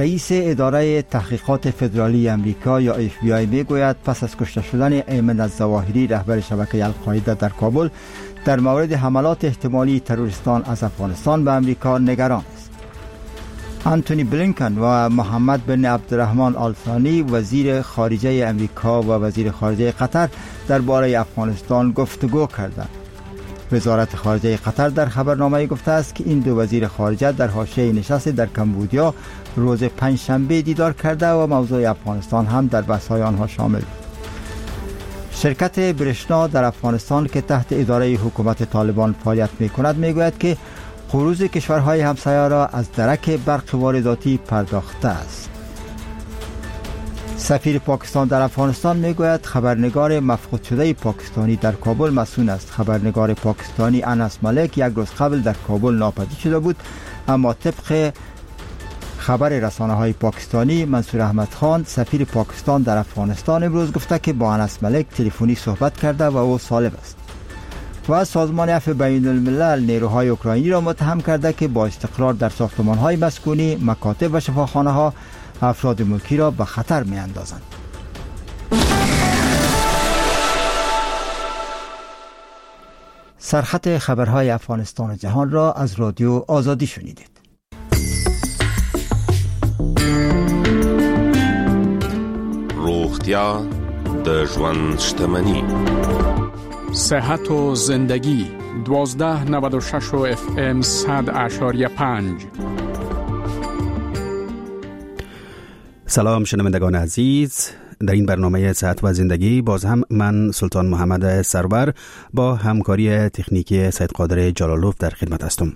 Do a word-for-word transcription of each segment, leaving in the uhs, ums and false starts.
رئیس اداره تحقیقات فدرالی امریکا یا اف بی آی میگوید پس از کشته شدن ایمن الظواهری رهبر شبکه القاعده در کابل در مورد حملات احتمالی تروریستان از افغانستان به امریکا نگران است. انتونی بلینکن و محمد بن عبدالرحمن آل ثانی وزیر خارجه امریکا و وزیر خارجه قطر درباره افغانستان گفتگو کردند. وزارت خارجه قطر در خبرنامه گفته است که این دو وزیر خارجه در حاشیه نشست در کمبودیا روز پنجشنبه دیدار کرده و موضوع افغانستان هم در بحث‌های آنها شامل بود. شرکت برشنا در افغانستان که تحت اداره حکومت طالبان فعالیت می‌کند میگوید که قروض کشورهای همسایه را از درک برق وارداتی پرداخته است. سفیر پاکستان در افغانستان میگوید خبرنگار مفقود شده پاکستانی در کابل مسئول است. خبرنگار پاکستانی انس ملک یک روز قبل در کابل ناپدید شده بود، اما طبق خبر رسانه‌های پاکستانی منصور احمد خان سفیر پاکستان در افغانستان امروز گفته که با انس ملک تلفنی صحبت کرده و او سالم است. و سازمان عفو بین الملل نیروهای اوکراینی را متهم کرده که با استقرار در ساختمان‌های مسکونی، مکاتب و شفاخانه‌ها افراد ملکی را به خطر می‌اندازند. سرخط خبرهای افغانستان و جهان را از رادیو آزادی شنیدید. روغتیا د ژوند شتمنی. صحت و زندگی دوازده نود و شش و اف ام صد اشاریه پنج. سلام شنوندگان عزیز، در این برنامه صحت و زندگی باز هم من سلطان محمد سرور با همکاری تکنیکی سید قادر جلالوف در خدمت هستم.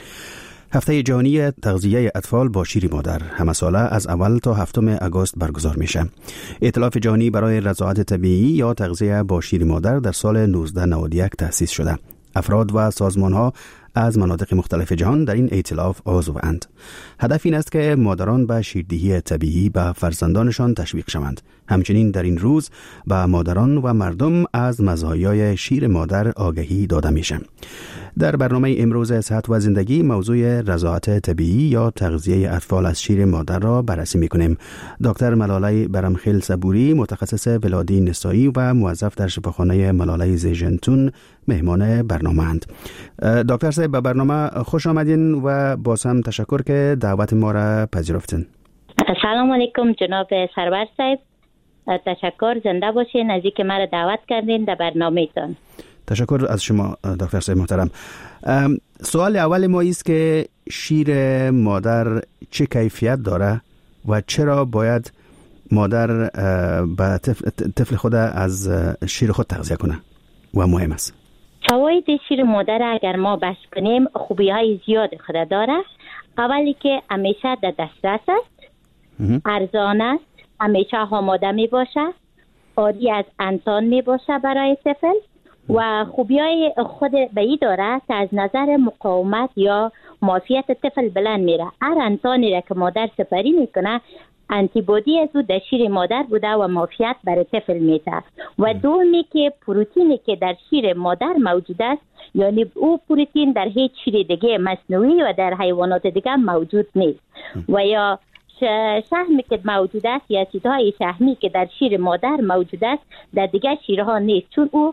هفته جهانی تغذیه اطفال با شیر مادر همه ساله از اول تا هفتم آگوست برگزار میشه. ائتلاف جهانی برای رضاعت طبیعی یا تغذیه با شیر مادر در سال نوزده نود و یک تأسیس شده. افراد و سازمان‌ها از مناطق مختلف جهان در این ائتلاف عضو‌اند. هدف این است که مادران به شیردهی طبیعی به فرزندانشان تشویق شوند. همچنین در این روز به مادران و مردم از مزایای شیر مادر آگاهی داده میشه. در برنامه امروز صحت و زندگی موضوع رضاعت طبیعی یا تغذیه اطفال از شیر مادر را بررسی میکنیم. دکتر ملاله برمخیل صبوری متخصص ولادی نسایی و موظف در شفاخانه ملاله زیجنتون مهمان برنامه اند. دکتر صاحب به برنامه خوش آمدین و باز هم تشکر که دعوت ما را پذیرفتین. سلام علیکم جناب سرور صاحب، تشکر، زنده باشین از اینکه ما را دعوت کردین در برنامه‌تان. تشکر از شما دکتر صاحب محترم. سوال اول ما است که شیر مادر چه کیفیت داره و چرا باید مادر به طفل خود از شیر خود تغذیه کنه و مهم است؟ فواید شیر مادر اگر ما بحث کنیم خوبی های زیاد خود داره. اولی که همیشه در دسترس است، ارزان است، همیشه آماده می باشه، عادی از انسان می باشه برای طفل و خوبی های خود به این داره که از نظر مقاومت یا معافیت طفل بلند میره. هر انسانی را که مادر سپری میکنه انتی بودی از او در شیر مادر بوده و معافیت برای طفل میده. و دومی که پروتئینی که در شیر مادر موجود است، یعنی او پروتئین در هیچ شیر دیگه مصنوعی و در حیوانات دیگه موجود نیست. و یا شحمی که موجود است یا چیزهای شحمی که در شیر مادر موجود است در دیگه شیرها نیست، چون او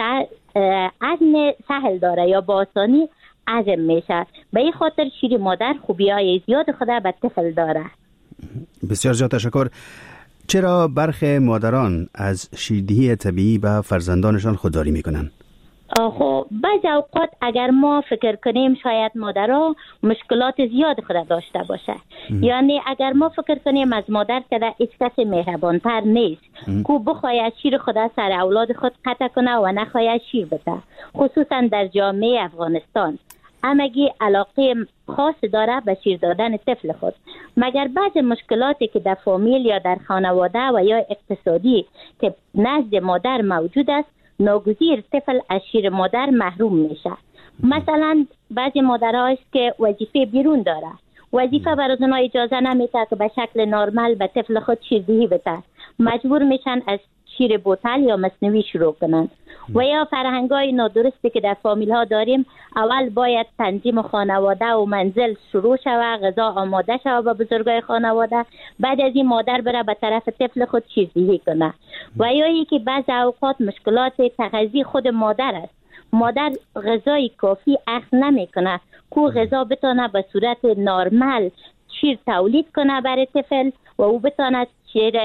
هضم سهل داره یا با آسانی هضم میشه. به این خاطر شیر مادر خوبی های زیاد خود به طفل داره. بسیار زیاد تشکر. چرا برخی مادران از شیردهی طبیعی به فرزندانشان خودداری میکنن؟ خب بعضی اوقات اگر ما فکر کنیم شاید مادرها مشکلات زیاد خود داشته باشه. یعنی اگر ما فکر کنیم از مادر که در هیچ کسی مهربانتر نیست که بخواید شیر خود سر اولاد خود قطع کنه و نخواید شیر بده، خصوصا در جامعه افغانستان همگی علاقه خاص داره به شیر دادن طفل خود، مگر بعض مشکلاتی که در فامیل یا در خانواده و یا اقتصادی که نزد مادر موجود است ناگزیر طفل از شیر مادر محروم میشه. مثلا بعضی مادرها است که وظیفه بیرون داره، وظیفه برای اونها اجازه نمیده که به شکل نرمال به طفل خود شیردهی بده، مجبور میشن از شیر بوتل یا مصنوعی شروع کنند. و یا فرهنگای نادرستی که در فامیل ها داریم، اول باید تنظیم خانواده و منزل شروع شود، غذا آماده شود به بزرگای خانواده، بعد از این مادر بره به طرف طفل خود چیزدهی کنه. و یا ای که بعض اوقات مشکلات تغذیه خود مادر است، مادر غذای کافی اخذ نمی کنه که غذا بتونه به صورت نرمال شیر تولید کنه برای طفل و او بتونه شیر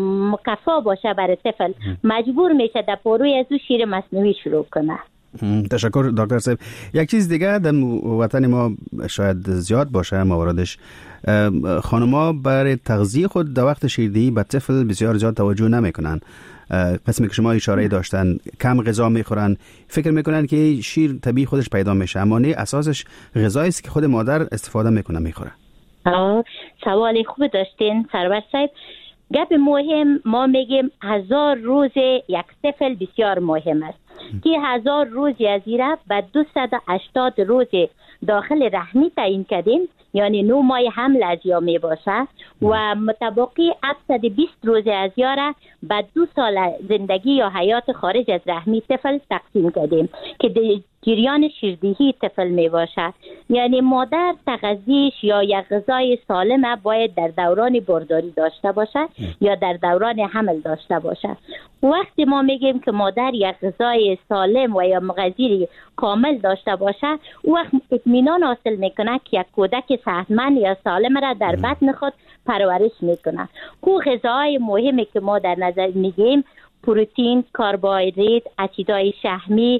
مکفا باشه برای طفل، مجبور میشه در پروی از او شیر مصنوعی شروع کنه. تشکر دکتر صاحب. یک چیز دیگه در وطن ما شاید زیاد باشه مواردش، خانم‌ها برای تغذیه خود در وقت شیردهی به طفل بسیار زیاد توجه نمیکنن. قسمی که شما اشاره داشتن، کم غذا میخورن، فکر میکنن که شیر طبیعی خودش پیدا میشه، اما نه، اساسش غذایی است که خود مادر استفاده میکنه میخوره. آه سوال خوب داشتین سرور صاحب. گپ مهم، ما میگیم هزار روز یک طفل بسیار مهم است که هزار روزی از این رفت به دویست و هشتاد روز داخل رحمی تعیین کردیم، یعنی نو ماه حمل از یا می باشه و متبقی هفتصد و بیست روز از یا به دو سال زندگی یا حیات خارج از رحمی طفل تقسیم کردیم که جریان شیردهی طفل می باشه. یعنی مادر تغذیه‌اش یا یک غذای سالم باید در دوران بارداری داشته باشه یا در دوران حمل داشته باشه. وقتی ما میگیم که مادر یک غذای سالم و یا مغذی کامل داشته باشه، وقت اطمینان حاصل میکنه که یک کودک صحتمند یا سالم را در بطن خود پرورش میکنه. کو غذاهای مهمی که ما در نظر میگیم پروتئین، کربوهیدرات، اسیدهای شحمی،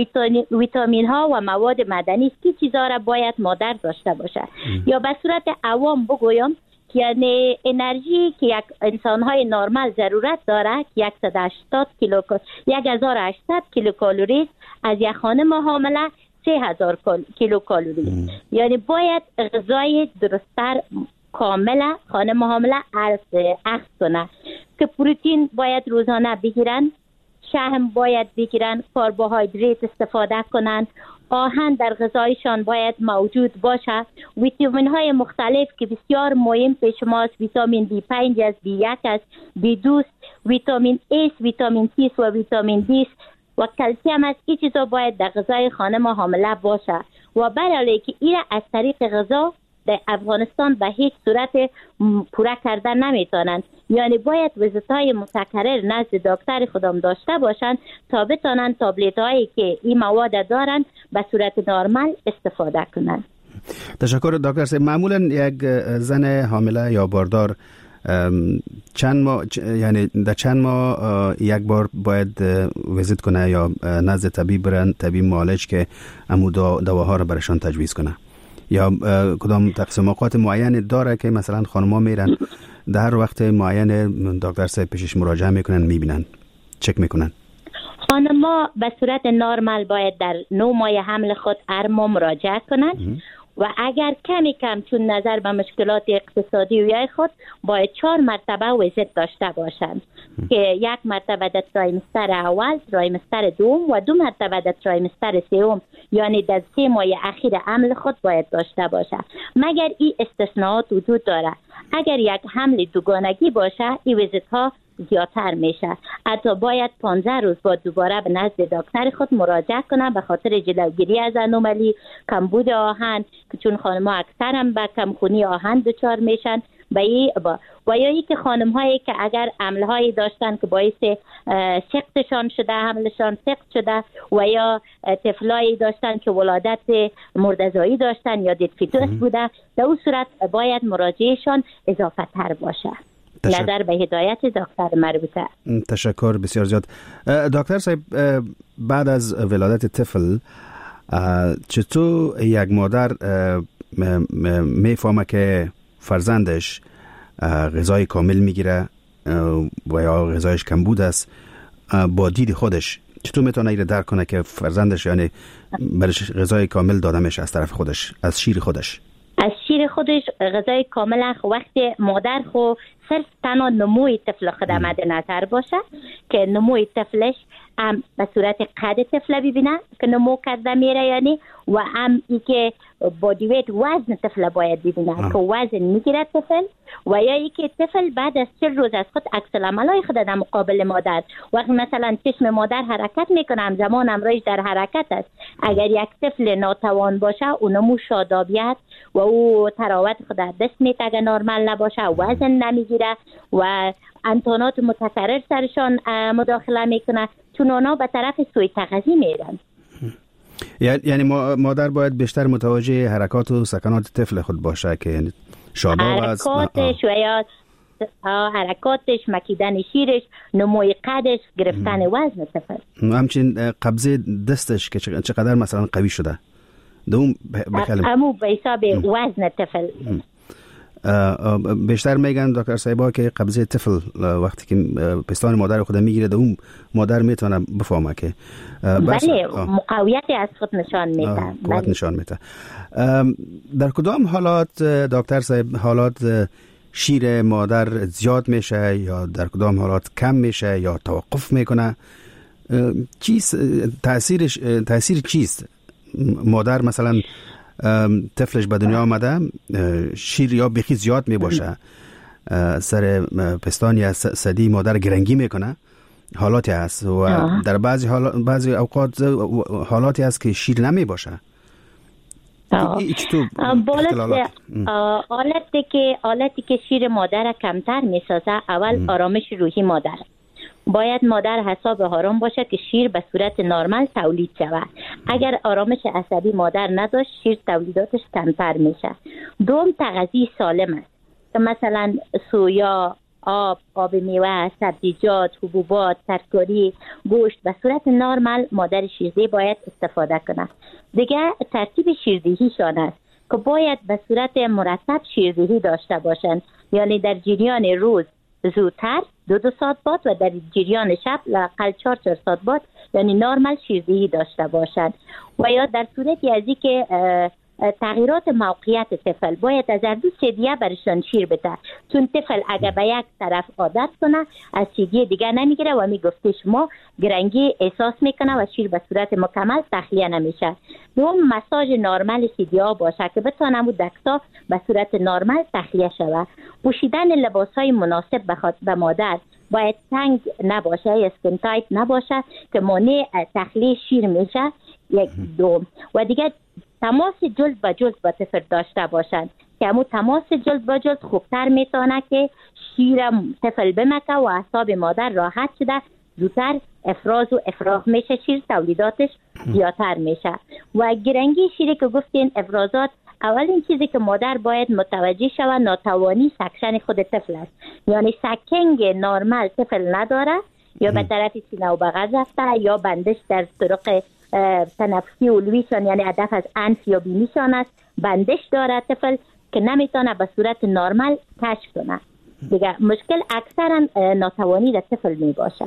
ویتامین ها و مواد معدنی است که چیزا را باید مادر داشته باشه. یا به صورت عوام بگویم که یعنی انرژی که یک انسان های نرمال ضرورت داره که صد و هشتاد کیلو هزار و هشتصد کیلو کالری از یک خانم حامله سه هزار کیلو کالری. یعنی باید غذای درست‌تر کاملا خانم حامله اخذ کنه که پروتئین باید روزانه بگیرن، شحم باید بگیرن، کربوهیدرات استفاده کنن، آهن در غذایشان باید موجود باشه، ویتامین های مختلف که بسیار مهم پیش ماست، ویتامین بی پنج است، بی یک است، بی دو است، ویتامین ای، ویتامین سی و ویتامین دی و کلسیم است. این چیزا باید در غذای خانم حامله باشه و برای که این از طریق غذا در افغانستان به هیچ صورت پوره کردن نمیتونن. یعنی باید ویزیت‌های متکرر نزد دکتر خودم داشته باشند تا بتونن تابلت هایی که این مواد دارن به صورت نرمال استفاده کنن. تشکر دکتر صاحب. معمولا یک زن حامله یا باردار چند ماه، یعنی در چند ماه یک بار باید ویزیت کنه یا نزد طبیب برن، طبیب معالج که امو دواها رو برشان تجویز کنه، یا کدام تقسیم اوقات معین داره که مثلا خانم‌ها میرن در هر وقت معین دکتر صاحب پیشش مراجعه میکنن، میبینن، چک میکنن؟ خانم‌ها به صورت نرمال باید در نه ماه حمل خود هر ماه مراجعه کنن و اگر کمی کم چون نظر به مشکلات اقتصادی و یا خود باید چهار مرتبه ویزیت داشته باشند که یک مرتبه در ترایمستر اول، ترایمستر دوم و دو مرتبه در ترایمستر سوم، یعنی در سه ماه اخیر حمل خود باید داشته باشه. مگر این استثناءات وجود داره. اگر یک حمل دوگانگی باشه این ویزیت ها زیادتر میشه. حتی باید پانزده روز بعد دوباره به نزد دکتر خود مراجعه کنن به خاطر جلوگیری از انومالی کمبود آهن که چون خانم ها اکثر هم به کمخونی آهن دچار میشن به ای با و یا ای که خانم هایی که اگر حمل هایی داشتن که باعث سقطشان شده، حملشان سقط شده و یا طفلایی داشتن که ولادت مردزایی داشتن یا دید فیتوس بوده، در اون صورت باید مراجعهشان اضافه تر باشه نظر به هدایت دکتر مربوطه. تشکر بسیار زیاد. دکتر صاحب، بعد از ولادت طفل چطور یک مادر میفهمه که فرزندش غذای کامل میگیره و یا غذایش کمبود است؟ با دید خودش چطور میتونه ایره درک کنه که فرزندش یعنی برش غذای کامل داده میشه از طرف خودش، از شیر خودش؟ از شیر خودش غذای کامل وقتی مادر خو صرف تنها نموی طفل خود مد نظر باشه که نموی طفلش هم به صورت قد طفل ببینه که نمو کرده میره یعنی و هم ای که بادی ویت وزن طفل باید ببینه که وزن میگیره طفل و یا اینکه طفل بعد از چند روز از خود عکس العملای خود در مقابل مادر، وقتی مثلا چشم مادر حرکت میکنه همزمان امرایش در حرکت است، اگر یک طفل ناتوان باشه اونمو شادابیت و او تراوت خود دست میده اگر نرمال نباشه، وزن نمیگیره و انتانات متکرر سرشان مداخله میکنه، چون اونا به طرف سوی تغذیه میرن. یعنی مادر باید بیشتر متوجه حرکات و سکنات طفل خود باشه که یعنی شاداب است، حرکاتش و یا حرکاتش، مکیدن شیرش، نموی قدش، گرفتن وزن طفل، همچنین قبضه دستش که چقدر مثلا قوی شده دوم بخلم امو به حساب وزن طفل. بیشتر میگن دکتر صاحبا که قبضه طفل وقتی که پستان مادر خود میگیره دوم مادر میتونه بفهمه که بله مقاویتی از خود نشان میده، قوت نشان میده. در کدام حالات دکتر صاحب حالات شیر مادر زیاد میشه یا در کدام حالات کم میشه یا توقف میکنه؟ چیز تاثیرش تاثیر چیست؟ مادر مثلا طفلش به دنیا آمده شیر یا بخی زیاد می باشه، سر پستان یا صدی مادر گرنگی میکنه، حالاتی هست و آه. در بعضی حالات بعضی اوقات حالاتی هست که شیر نمی باشه. حالتی که حالتی که شیر مادر کمتر میسازه اول آرامش روحی مادر، باید مادر حساب آرام باشه که شیر به صورت نرمال تولید شود. اگر آرامش عصبی مادر نداشت شیر تولیداتش کمتر میشه. دوم تغذیه سالم است که مثلا سویا، آب، آب میوه، سبزیجات، حبوبات، ترکاری، گوشت به صورت نرمال مادر شیردهی باید استفاده کنه. دیگه ترتیب شیردهیشان است که باید به صورت مرتب شیردهی داشته باشند، یعنی در جریان روز زودتر دو دو ساعت بعد و در جریان شب لااقل چهار چهار ساعت بعد، یعنی نرمال شیردهی داشته باشند. و یا در صورتی ازی که تغییرات موقعیت طفل باید از هر دو سدیه برشان شیر بده، چون طفل اگر به یک طرف عادت کنه از سدیه دیگه نمیگیره و میگفته شما گرنگی احساس میکنه و شیر به صورت مکمل تخلیه نمیشه. دوم مساج نرمال سدیه ها باشه که بتونه مو دکتا به صورت نرمال تخلیه شود. پوشیدن لباس های مناسب بخاطر به مادر باید تنگ نباشه، اسکن تایت نباشه که مانع تخلیه شیر میشه. یک دوم و دیگه تماس جلد با جلد با طفل داشته باشند که همون تماس جلد با جلد خوبتر میتونه که شیر طفل بمکه و اعصاب مادر راحت شده زودتر افراز و افراغ میشه، شیر تولیداتش زیادتر میشه. و گرنگی شیری که گفتین افرازات، اولین چیزی که مادر باید متوجه شود ناتوانی سکشن خود طفل است، یعنی سکینگ نرمال طفل نداره یا به طرف سینه و بغل رفته یا بندش در طرق تنفسی علویشان یعنی هدف از انف یا بینیشان است، بندش داره طفل که نمیتونه به صورت نرمال کشف کنه. دیگه مشکل اکثرا ناتوانی در طفل می باشه.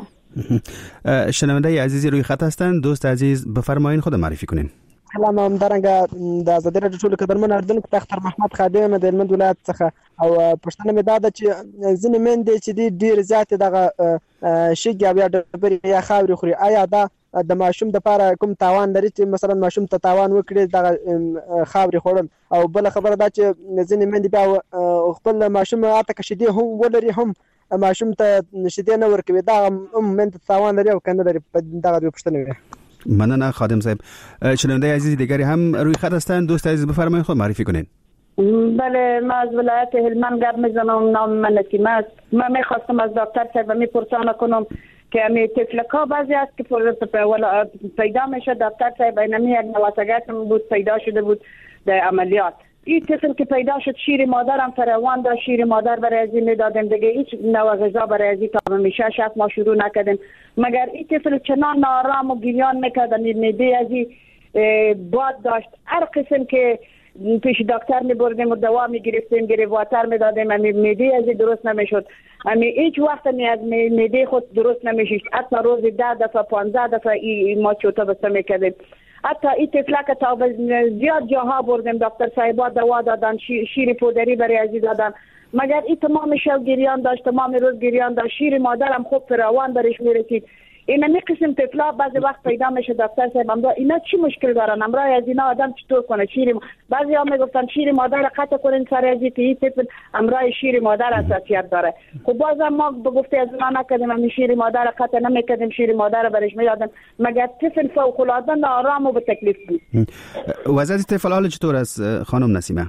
شنونده عزیزی روی خط هستند، دوست عزیز بفرمایید خود معرفی کنین. سلام، هم درنګه د ازادي راډیو ټولو قدرمن اردن کې اختر محمد خادم د هلمند ولایت څخه او پښتنه مې دا ده چې ځینې میندې چې دي ډېر زیاتې دغه شګې او یا ډبرې یا خاورې خوري، آیا دا د ماشوم دپاره کوم تاوان لري چې مثلا ماشوم ته تاوان وکړي دغه خاورې خوړل؟ او بله خبره دا چې ځینې میندې بیا خپل ماشوم هلته که شیدې هم ولري هم ماشوم ته شیدې نه ورکوي، دا هم میندې ته تاوان لري او که نه لري؟ دغه دوی پوښتنې وې. مننه خادم صاحب. شنونده عزیز دیگری هم روی خط هستند، دوست عزیز بفرمایید خود معرفی کنین. بله، ما از ولایت هلمند گپ میزنم، نام من نسیم است. من میخواستم از دکتر صاحب میپرسانه کنم که امی تفلکا بعضی است که پیدا میشه دکتر صاحب اینمی یک نواسگت بود پیدا شده بود در عملیات. این طفل که پیدا شد شیر مادرم فراوان داشت، شیر مادر برای ازی میدادیم دیگه، هیچ نوع غذا برای ازی تا میشه شب ما شروع نکردیم، مگر این طفل چنان نارام و گریان میکرد، میده ازی باد داشت، هر قسم که پیش دکتر میبردیم و دوا میگرفتیم گریواتر میدادیم، امی میده ازی درست نمیشد، امی هیچ وقت می از میده خود درست نمیشد، حتی روز ده دفعه پانزده دفعه ای ما چوتا بسته میکردیم. حتی این تفلک تا زیاد جاها بردیم، دکتر صاحبا دوا دادن، شیر, شیر پودری برای ازی دادن، مگر این تمام شب گریان داشت، تمام روز گریان داشت، شیر مادرم خوب فراوان برش میرسید. اینا می قسم طفلا بعضی وقت پیدا میشه دکتر صاحب امرا اینا چی مشکل دارن؟ امرا از اینا آدم چطور کنه؟ شیر بعضی ها میگفتن شیر مادر قطع کنین سر از این طفل امرا شیر مادر حساسیت داره. خب بازم ما به گفته از ما نکردیم همین شیر مادر قطع نمیکردیم، شیر مادر برش میدادن مگر طفل فوق العاده ناآرام و به تکلیف بود. وضعیت طفل حال چطور است خانم نسیمه؟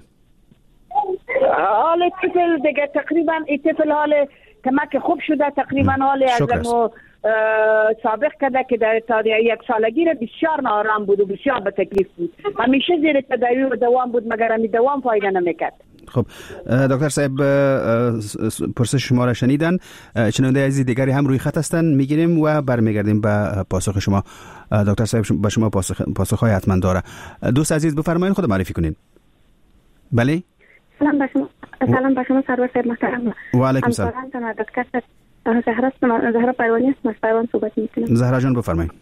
حال طفل دیگه تقریبا این طفل حال کمک خوب شده، تقریبا حال از ما سابق کرده که در تا یک سالگی را بسیار ناآرام بود و بسیار به تکلیف بود، همیشه زیر تداوی و دوام بود مگر همی دوام فایده نمیکرد. خب دکتر صاحب پرسش شما را شنیدن، شنونده عزیز دیگری هم روی خط هستن، میگیریم و برمیگردیم به پاسخ شما. دکتر صاحب با شما پاسخ پاسخهای حتما داره. دوست عزیز بفرمایید خود معرفی کنین. بله سلام با شما. سلام با شما سرور صاحب محترم. و علیکم سلام. دکتر زهرا زهرا پروانی است، از پروان صحبت میکنم. زهرا جان بفرمایید.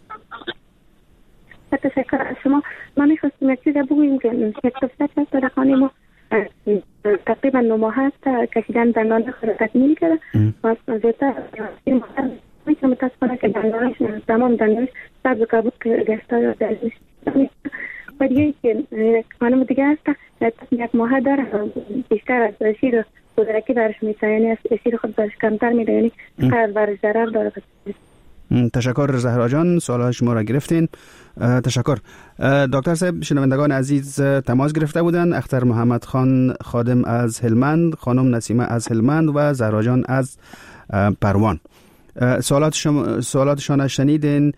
تشکر از شما. ما میخواستیم یک چیز بگوییم که یک طفل هست در خانه ما تقریبا نه ماه هست کشیدن دندان خود تکمیل کرده و زیادتر میتونم متاسفانه که دندانش تمام دندانش سبز و کبود گشته یا دلش و دیگه که خانم دیگه هست یک ماه داره بیشتر از شیر کودکی برش میشه، یعنی از شیر خود برش کمتر میده، یعنی قرار برش ضرر داره. تشکر زهرا جان، سوال شما را گرفتین. تشکر. دکتر صاحب شنوندگان عزیز تماس گرفته بودن، اختر محمد خان خادم از هلمند، خانم نسیمه از هلمند و زهرا جان از پروان. سوالات شما سوالاتشان شنیدین،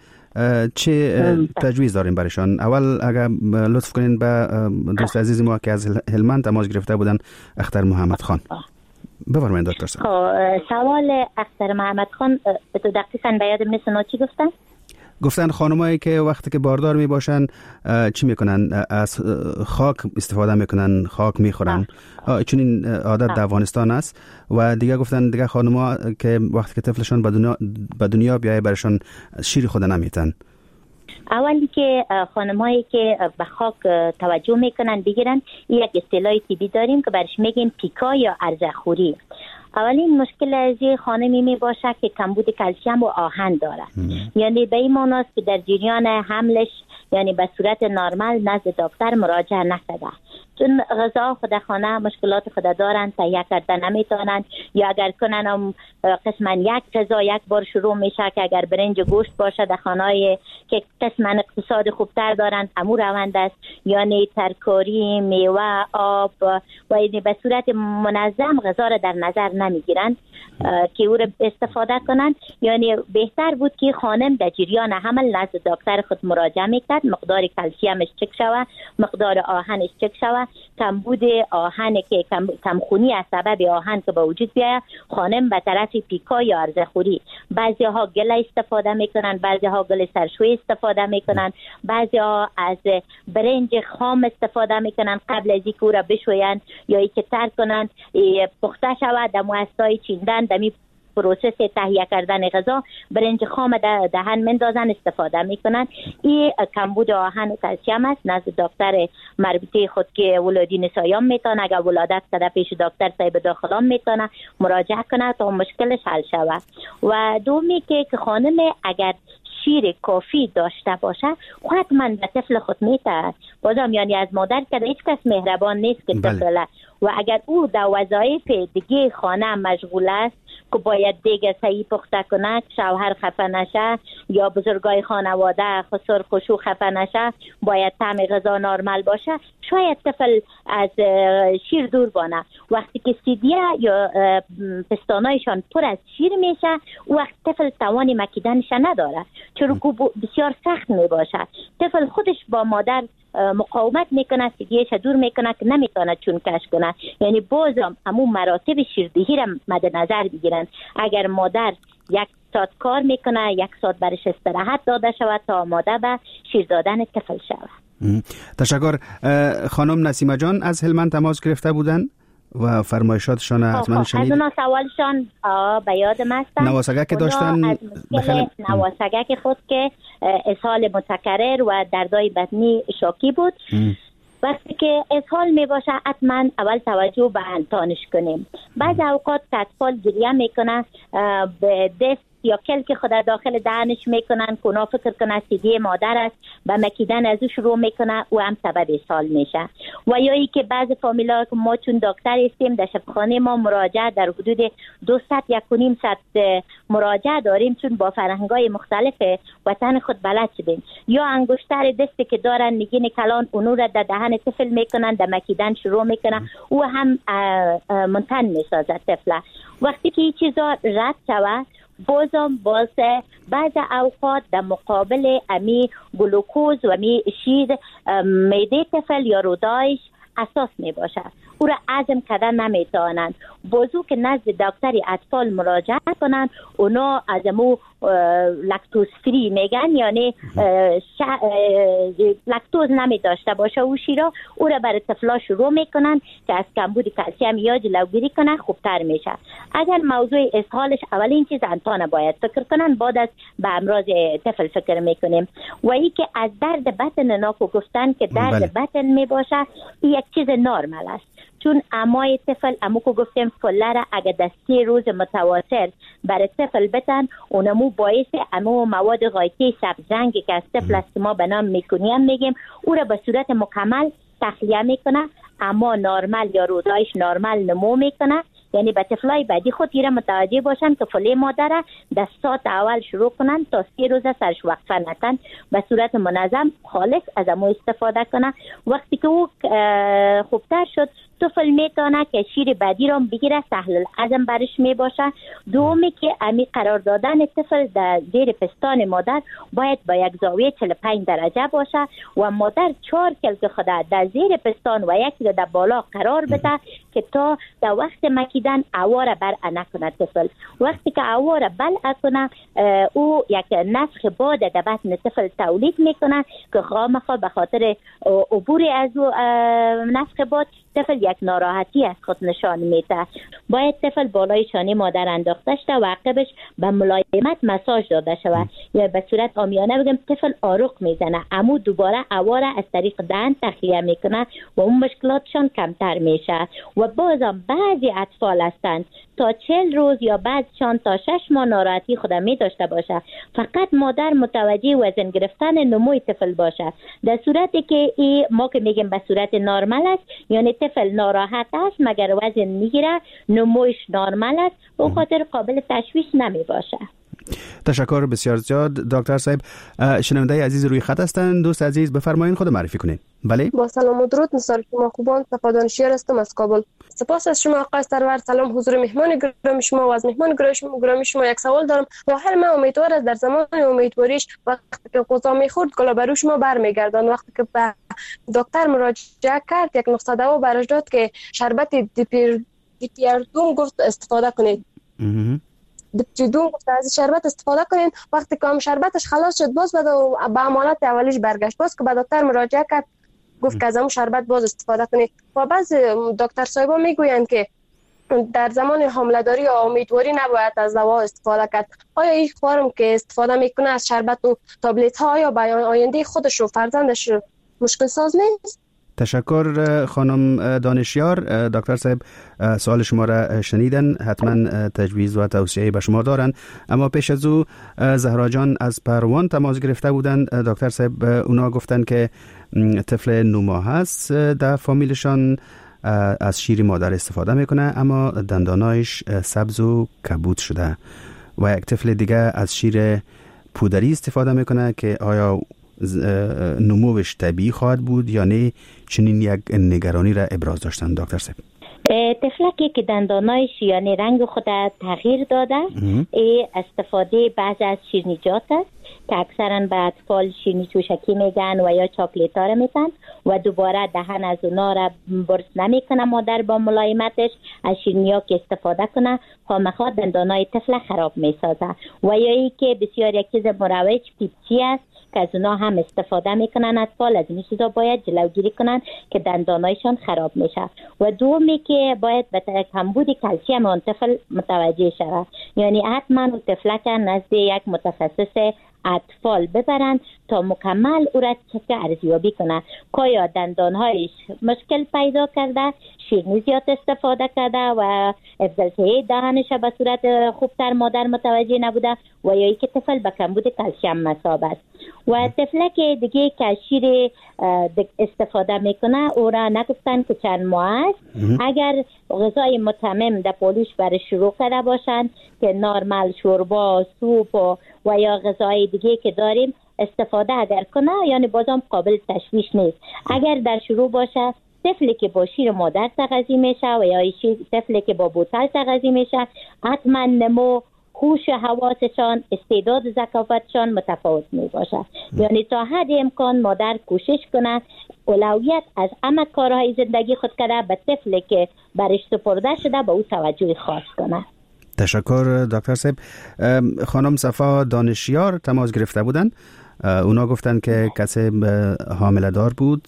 چه تجویز داریم برایشان؟ اول اگر لطف کنین به دوست عزیز ما که از هلمند تماس گرفته بودن، اختر محمد خان. بفرمایید دکتر صاحب. سوال اختر محمد خان تو دقیقاً به یاد میسنو چی گفتن؟ گفتن خانمایی که وقتی که باردار می باشن چی میکنن؟ از خاک استفاده میکنن، خاک میخورن، چون این عادت در افغانستان است. و دیگه گفتن دیگه خانم‌ها که وقتی که طفلشون به دنیا به دنیا بیایه برشون شیر خود نمیتن. اولی که خانمایی که به خاک توجه میکنن بگیرن، یک اصطلاح طبی داریم که برش میگیم پیکا یا ارزخوری. اولین مشکل از خانمی می باشه که کمبود کلسیم و آهن داره، یعنی به این معنی است که در جریان حملش یعنی به صورت نرمال نزد دکتر مراجعه نکرده، چون غذا خود خانه مشکلات خود دارن، تهیه کردن نمیتونن، یا اگر کنن قسما یک غذا یک بار شروع میشه که اگر برنج گوشت باشه در خانه‌ای که قسما اقتصاد خوبتر دارن امور روند است، یعنی ترکاری، میوه، آب و یعنی به صورت منظم غذا را در نظر نمیگیرن که او را استفاده کنن. یعنی بهتر بود که خانم در جریان حمل نزد دکتر خود مراجعه میکرد، مقدار کلسیمش چک شوه، مقدار آهنش چک شوه، کمبود آهن که کم کمخونی از سبب آهن که به وجود بیاید، خانم به طرف پیکا یا ارزخوری. بعضی ها گل استفاده میکنن، بعضی ها گل سرشوی استفاده میکنن، بعضی ها از برنج خام استفاده میکنن قبل از اینکه او را بشوین یا اینکه تر کنن پخته شود، در موسسای چیندن دمی پروسس تهیه کردن غذا برنج خام دهن مندازن استفاده میکنن. این کمبود آهن و کلسیم است. نزد دکتر مربوطه خود که ولادی نسایان میتونه، اگر ولادت کرده پیش دکتر صاحب داخلان میتونه مراجعه کنه تا مشکلش حل شود. و دومی که خانم اگر شیر کافی داشته باشه حتما به طفل خود میته، بازم یعنی از مادر که هیچ کس مهربان نیست که طفل، و اگر او در وظایف دیگه خانه مشغول است که باید دیگه صحیح پخته کنه، شوهر خفه نشه یا بزرگای خانواده خسر خشو خفه نشه، باید طعم غذا نرمال باشه، شاید طفل از شیر دور بانه. وقتی که سیدیه یا پستانایشان پر از شیر میشه، وقت طفل توانی مکیدنش نداره، چون بسیار سخت میباشه. طفل خودش با مادر مقاومت میکنه، سیدیهش دور میکنه که نمیتونه چون کش کنه. یعنی بازم همون مراتب شیردهی را مد نظر بگیرن. اگر مادر یک ساعت کار میکنه، یک ساعت برش استراحت داده شود تا آماده به شیر دادن طفل شود. تشکر. خانم نسیمه جان از هلمند تماس گرفته بودن و فرمایشاتشان حتما شنید. از اونا سوالشان به یادم است. نواسگه که داشتن بخل... نواسگه که خود که اسهال متکرر و دردای بدنی شاکی بود. ام. وقتی که اسهال می باشه حتما اول توجه به انتانش کنیم. بعض اوقات که اطفال گریه میکنه به دست یا کلک خود داخل دهنش میکنن که اونا فکر کنه سیدی مادر است و مکیدن از او شروع میکنه و هم سبب اسهال میشه. و یا ای که بعض فامیلا که ما چون دکتر هستیم در شفاخانه ما مراجعه در حدود دویست یک و نیم صد مراجعه داریم، چون با فرهنگ‌های مختلف وطن خود بلد شدیم. یا انگشتر دستی که دارن نگین کلان اونو را در دهن طفل میکنن، در مکیدن شروع میکنن، او هم منتن میسازه طفل. وقتی که این چیزا رد شود بازم بازه بعض اوقات در مقابل امی گلوکوز و امی شیر میده طفل یا رودایش اساس می باشد، او را عزم کردن نمیتوانند. بازو که نزد دکتری اطفال مراجعه کنند، اونا از امو لکتوز فری میگن، یعنی لکتوز نمی داشته باشه او شیرا، او را برای طفلا شروع میکنن که از کمبود کلسیم یا جلوگیری کنن، خوبتر میشه. اگر موضوع اسهالش اولین چیز انتانه باید فکر کنن، بعد از به امراض طفل فکر میکنیم. و ای که از درد بطن ناکو گفتن که درد بطن میباشه، این یک چیز نرمال است، چون امای طفل امو که گفتیم فله را اگر در سه روز متواصل برای طفل بتن، اونمو باعث امو مواد غایطی سبز رنگی که از طفل است ما به نام میکنیم میگیم، او را به صورت مکمل تخلیه میکنه، اما نرمال یا رودایش نرمال نمو میکنه. یعنی به طفلای بعدی خود ایره متوجه باشن که فله مادر در ساعت اول شروع کنن تا سی روز سرش وقفه نتن، به صورت منظم خالص از امو استفاده کنه. وقتی که او خوبتر شد، طفل میتونه که شیر بعدی را بگیره، سهل الهضم برش میباشه. دومی که امی قرار دادن طفل در زیر پستان مادر باید با یک زاویه چهل و پنج درجه باشه و مادر چهار کلک خود در زیر پستان و یک در بالا قرار بده که تا در وقت مکیدن اواره بر نکنه طفل. وقتی که اواره بل کنه، او یک نفخ باد در بطن طفل تولید میکنه که خامخا به خاطر عبور از او نفخ باد طفل یک ناراحتی از خود نشان میده. باید طفل بالای شانه مادر انداخته شده و عقبش به ملایمت مساج داده شود، یا به صورت عامیانه بگم طفل آروق میزنه، اما دوباره اواره از طریق دهن تخلیه میکنه و اون مشکلاتشان کمتر میشه. و بازم بعضی اطفال هستند تا چهل روز یا بعدشان تا شش ماه ناراحتی خود می داشته باشه، فقط مادر متوجه وزن گرفتن نموی طفل باشه. در صورتی که ای ما که میگیم به صورت نرمال است، یعنی طفل ناراحت است مگر وزن میگیره، نمویش نرمال است، او خاطر قابل تشویش نمی باشه. تشکر بسیار زیاد دکتر صاحب. شنونده عزیز روی خط هستند. دوست عزیز بفرمایید خود معرفی کنین. بله. با سلام و درود، مثال شما خوبان، صفا دانشیار هستم از کابل. سپاس از شما آقای سرور. سلام حضور مهمان گرامی شما و از مهمان گرامی شما یک سوال دارم. ظاهر من امیدوار است در زمان امیدواریش وقتی که غذا میخورد گلابرو شما برمیگردان، وقتی که به دکتر مراجعه کرد یک نقطه دوا برش داد که شربت دیپیر دیپیردوم گفت استفاده کنید. دیپیردوم گفت از شربت استفاده کنید. وقتی که هم شربتش خلاص شد باز به عملات اولیش برگشت، باز که به دکتر مراجعه کرد گفت که از اون شربت باز استفاده کنید. و بعض دکتر صاحبا میگویند که در زمان حامله‌داری یا امیدواری نباید از دوا استفاده کرد. آیا این خانم که استفاده میکنه از شربت و تابلت ها یا به آینده خودش و فرزندش مشکل ساز نیست؟ تشکر خانم دانشیار. دکتر صاحب سوال شما را شنیدن، حتما تجویز و توصیه به شما دارن. اما پیش از او زهرا جان از پروان تماس گرفته بودند. دکتر صاحب اونا گفتن که طفل نو ماه هست، در فامیلشان از شیر مادر استفاده میکنه اما دندانایش سبز و کبود شده و یک طفل دیگه از شیر پودری استفاده میکنه که آیا نموش طبیعی خواهد بود یا نه؟ چنین یک نگرانی را ابراز داشتن دکتر صاحب. طفلکی که دندانایش یعنی رنگ خود تغییر داده، ای استفاده بعض از شیرینیجات است که اکثرا به اطفال شیرینی چوشکی میگن و یا چاکلیت ها را میتن و دوباره دهن از اونا را برس نمیکنه مادر با ملایمتش. از شیرینی ها که استفاده کنه خامخا دندانای طفل خراب میسازه. و یا ای که بسیار یک چیز مروج پیپچی است که از اونا هم استفاده میکنن اطفال، از این چیزا باید جلوگیری کنن که دندانایشان خراب میشه. و دومی که باید به کمبود کلسیم اون طفل متوجه شود، یعنی حتما اون طفل که نزد یک متخصص اطفال ببرند تا مکمل او را چک ارزیابی کنه که یا دندانهایش مشکل پیدا کرده، شیرینی زیاد استفاده کرده و افزایش دهنش به صورت خوبتر مادر متوجه نبوده و یا اینکه طفل به کمبود کلسیم مصاب است. و طفلک دیگه که شیر استفاده میکنه او را نگفتن که چند ماه است. اگر غذای متمم در پولوش برای شروع کرده باشند که نارمل شوربا، سوپ و, و یا غذای دیگه که داریم استفاده اگر کنه یعنی بازم قابل تشویش نیست. اگر در شروع باشه طفلی که با شیر مادر تغذیه میشه و یا طفلی که با بوتل تغذیه میشه حتما نمو، هوش حواسشان، استعداد ذکاوتشان متفاوت می باشه. یعنی تا حد امکان مادر کوشش کنه اولویت از همه کارهای زندگی خود کرده به طفلی که برش سپرده شده به او توجه خاص کنه. تشکر دکتر صاحب. خانم صفا دانشیار تماس گرفته بودن. اونا گفتن که کسی حامله دار بود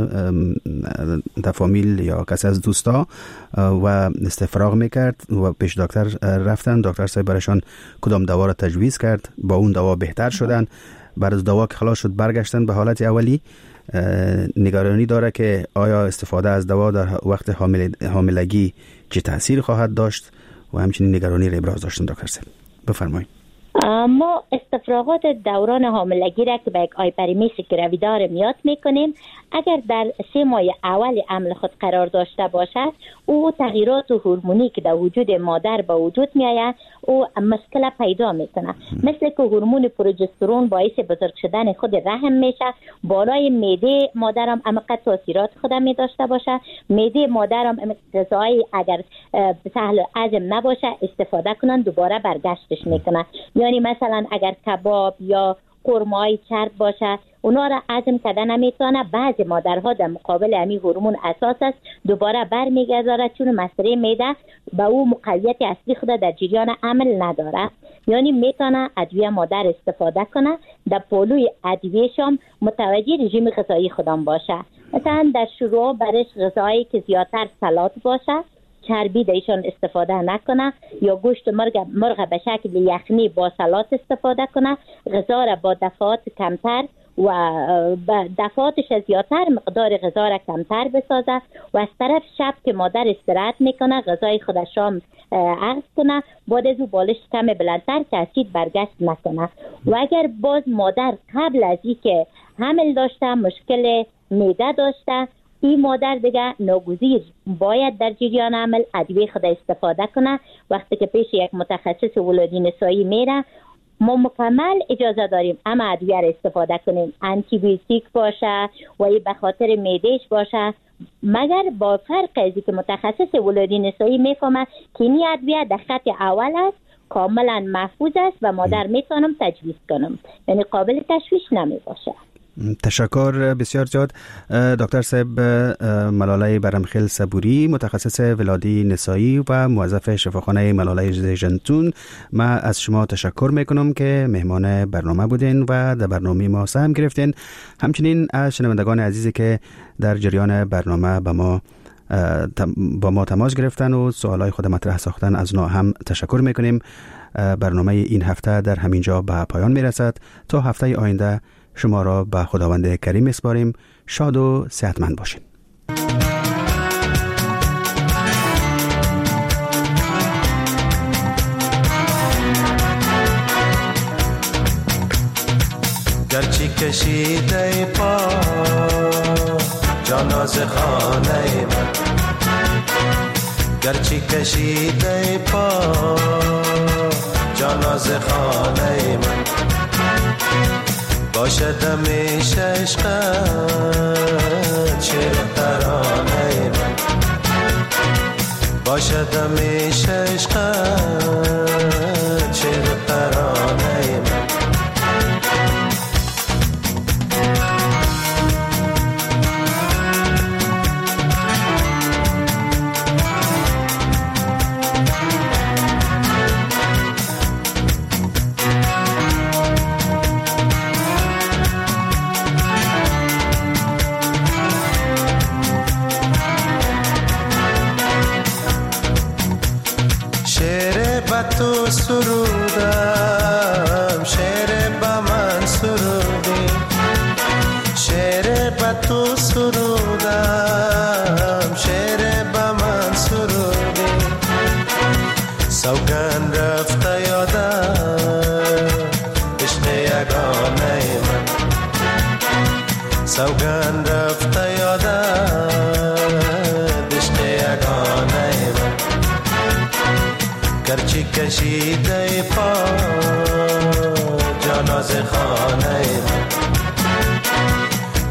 در فامیل یا کسی از دوستا و استفراغ میکرد و پیش دکتر رفتن. دکتر صاحب برایشان کدام دوا را تجویز کرد، با اون دوا بهتر شدن. بعد از دوا که خلاص شد برگشتن به حالت اولی. نگرانی داره که آیا استفاده از دوا در وقت حاملگی چه تأثیر خواهد داشت و همچنین نگرانی را ابراز داشتن. دکتر صاحب بفرمایید. ما استفراغات دوران حاملگی را که به یک هایپریمیسی گراویدار میاد میکنیم، اگر در سه ماه اول حمل خود قرار داشته باشد او تغییرات هورمونی که در وجود مادر به وجود میآید او مشکل پیدا میکنه. مثل که هورمون پروژسترون باعث بزرگ شدن خود رحم میشه، بالای معده مادرم عمق تاثیرات خود می داشته باشه. معده مادرم غذایی اگر سهل هضم نباشه استفاده کنن دوباره برگشتش میکنه. یعنی مثلا اگر کباب یا قرمه‌ای چرب باشه اونا را هضم کردن نمیتونه. بعضی مادرها در مقابل همین هورمون اساس است دوباره برمیگرداره چون مسئله معده به او مقویت اصلی خود در جریان عمل نداره. یعنی میتونه ادویه مادر استفاده کنه، در پولوی ادویه‌ش هم متوجه رژیم غذایی خودم باشه. مثلا در شروع برش غذایی که زیادتر سالاد باشه، چربی دیشان استفاده نکنه یا گوشت مرغ مرغ به شکل یخنی با سالاد استفاده کنه. غذا را با دفعات کمتر و دفعاتش زیادتر مقدار غذا را کمتر بسازه و از طرف شب که مادر استراحت میکنه غذای خودش شام عرض کنه، بعد از او بالش کم بلندتر که اسید برگشت نکنه. و اگر باز مادر قبل از این که حمل داشته مشکل معده داشته، این مادر دیگه ناگزیر باید در جریان عمل ادویه خود استفاده کنه. وقتی که پیش یک متخصص ولادی نسایی میره ما مکمل اجازه داریم اما ادویه را استفاده کنیم، آنتی بیوتیک باشه و به خاطر معدهش باشه، مگر با فرق ازی که متخصص ولادی نسایی میفهمه که این ادویه در خط اول است، کاملا محفوظ است و مادر میتونم تجویز کنم، یعنی قابل تشویش نمی باشه. تشکر بسیار زیاد دکتر صاحب ملاله برمخیل صبوری، متخصص ولادی نسایی و موظف شفاخانه ملاله زیجنتون. ما از شما تشکر میکنم که مهمان برنامه بودین و در برنامه ما سهم گرفتین. همچنین از شنوندگان عزیزی که در جریان برنامه با ما با ما تماس گرفتن و سوالای خود مطرح ساختن از اونا هم تشکر میکنیم. برنامه این هفته در همینجا به پایان میرسد. تا هفته آینده شما را به خداوند کریم میسپاریم. شاد و صحتمند باشین. گرچه کشیده پا جاناز خانه من، گرچه کشیده پا جاناز خانه من، باشد همیشه عشقت شعر ترانه من، باشد همیشه عشقت شعر ترانه من. شعر به تو سرودم، شعر به من سرودی، سوگند رفته یادم عشق یگانه من، سوگند رفته یادم عشق یگانه من، گرچه کشیده پا جاناز خانه من.